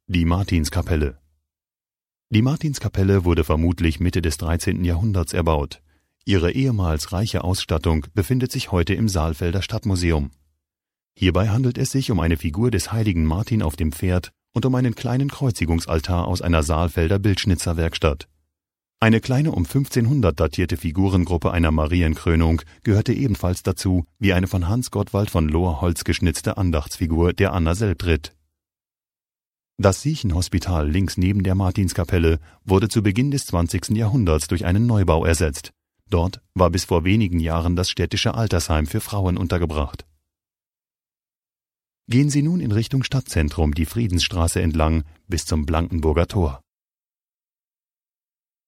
Die Martinskapelle. Die Martinskapelle wurde vermutlich Mitte des 13. Jahrhunderts erbaut. Ihre ehemals reiche Ausstattung befindet sich heute im Saalfelder Stadtmuseum. Hierbei handelt es sich um eine Figur des heiligen Martin auf dem Pferd und um einen kleinen Kreuzigungsaltar aus einer Saalfelder Bildschnitzerwerkstatt. Eine kleine um 1500 datierte Figurengruppe einer Marienkrönung gehörte ebenfalls dazu, wie eine von Hans Gottwald von Lohr-Holz geschnitzte Andachtsfigur der Anna Selbtritt. Das Siechenhospital links neben der Martinskapelle wurde zu Beginn des 20. Jahrhunderts durch einen Neubau ersetzt. Dort war bis vor wenigen Jahren das städtische Altersheim für Frauen untergebracht. Gehen Sie nun in Richtung Stadtzentrum die Friedensstraße entlang bis zum Blankenburger Tor.